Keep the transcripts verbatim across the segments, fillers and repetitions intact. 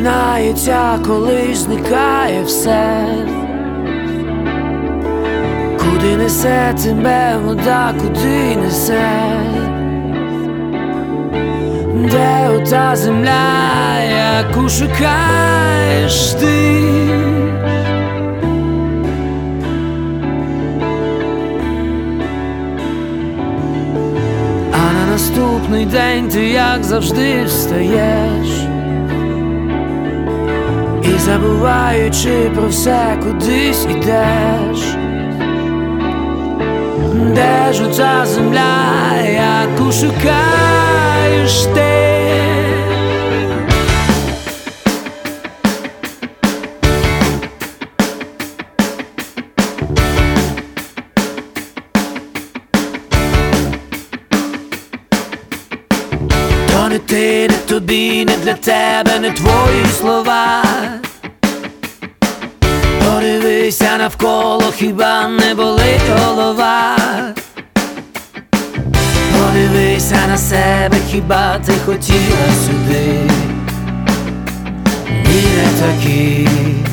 Минається, коли зникає все. Куди несе тебе вода, куди несе? Де ота земля, яку шукаєш ти? А на наступний день ти, як завжди, встаєш і, забуваючи про все, кудись ідеш. Де ж ота земля, яку шукаєш ти? То не ти, не тобі, не для тебе, не твої слова. Подивися навколо, хіба не болить голова? Подивися на себе, хіба ти хотіла сюди? Ні, не такі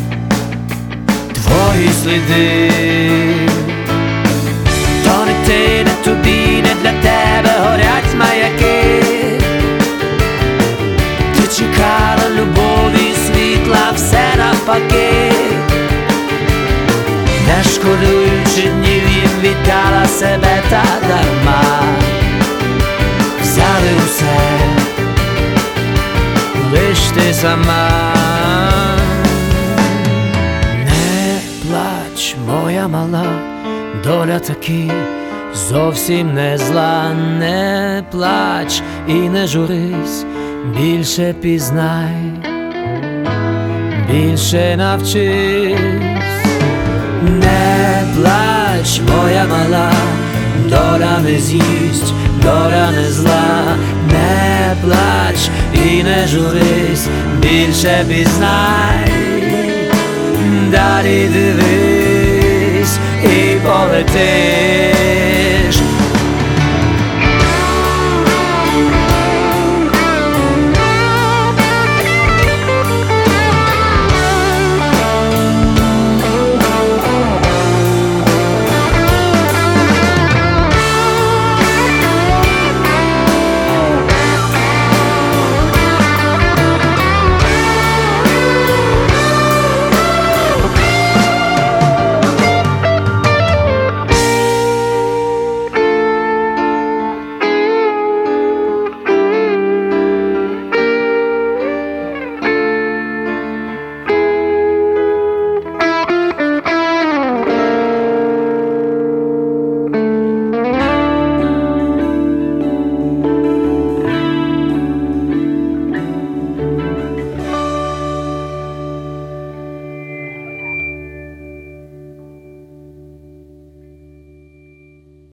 твої сліди. То не ти, не тобі, не для тебе горять маяки. Ти чекала любові, світла, все навпаки. Не шкодуючи днів, їм віддала себе та дарма. Взяли усе, лиш ти сама. Не плач, моя мала, доля таки зовсім не зла. Не плач і не журись, більше пізнай, більше навчись. Не плач, моя мала, доля не з'їсть, доля не зла. Не плач і не журись, більше пізнай, далі дивись і полети.